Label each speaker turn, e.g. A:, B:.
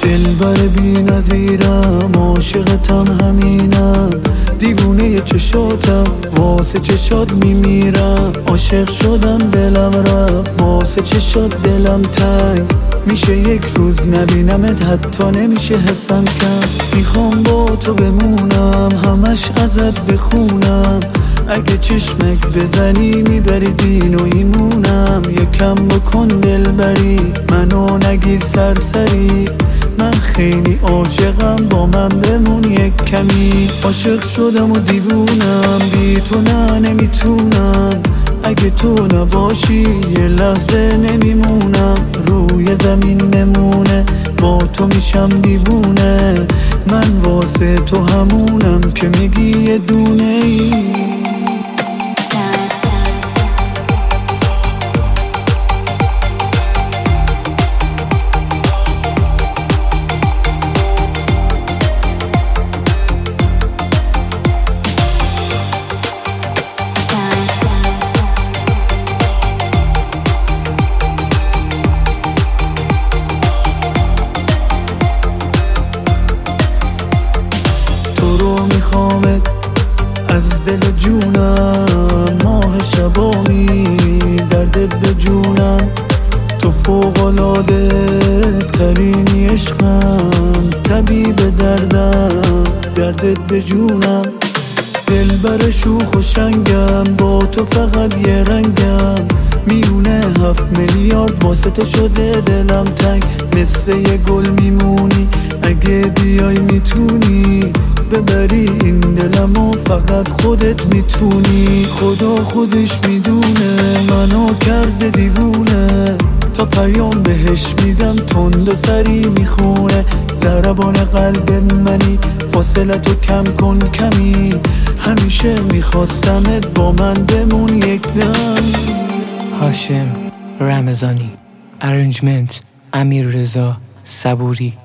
A: دلبر بی نظیرم، عاشقتم همینم، دیوونه چشاتم، واسه چشات میمیرم. عاشق شدم دلم رفت، واسه چشات دلم تنگ میشه. یک روز نبینمت حتی نمیشه حسم کم. میخوام با تو بمونم، همش ازت بخونم. اگه چشمک بزنی میبری دین و ایمونم. یکم بکن دلبری، منو نگیر سرسری. من خیلی عاشقم، با من بمون یک کمی. عاشق شدم و دیوونم، بی تو نه نمیتونم. اگه تو نباشی یه لحظه نمیمونم. روی زمین نمونه، با تو میشم دیوونه. من واسه تو همونم که میگی یه دونه ای. میخوامت از دل جونم، ماه شبامی دردت به جونم. تو فوق‌العاده ترینی عشقم، طبیب دردم، دردت به جونم. دلبر شوخ و شنگم، با تو فقط یه رنگم. میونه 7 میلیارد واسه تو شده دلم تنگ. مثل یه گل میمونی، اگه بیای میتونی ببری این دلمو، فقط خودت میتونی. خدا خودش میدونه منو کرده دیوونه. تا پیام بهش میدم تند و سری میخونه. ضربان قلب منی، فاصلتو کم کن کمی. همیشه میخواستمت با من بمون یک دم.
B: هاشم رمضانی، ارنجمنت امیر رضا صبوری.